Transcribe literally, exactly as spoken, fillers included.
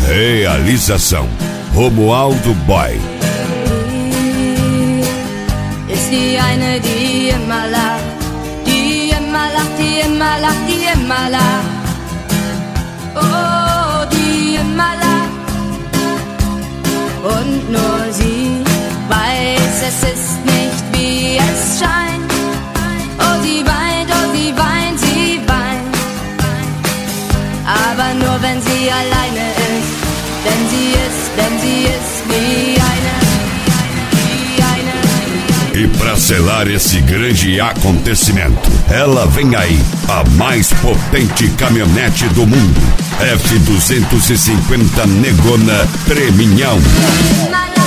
Realização Romualdo Boy. Ist die eine, die immer lacht, die immer lacht, die immer lacht, die immer lacht. Oh, die immer lacht. Und nur sie weiß, es ist nicht wie es scheint. Oh, sie weint, oh, sie weint, sie weint. Aber nur wenn sie alleine ist. Denn sie ist, denn sie ist wie eine, wie eine. E para selar esse grande acontecimento, ela vem aí, a mais potente caminhonete do mundo, F duzentos e cinquenta Negona Premium.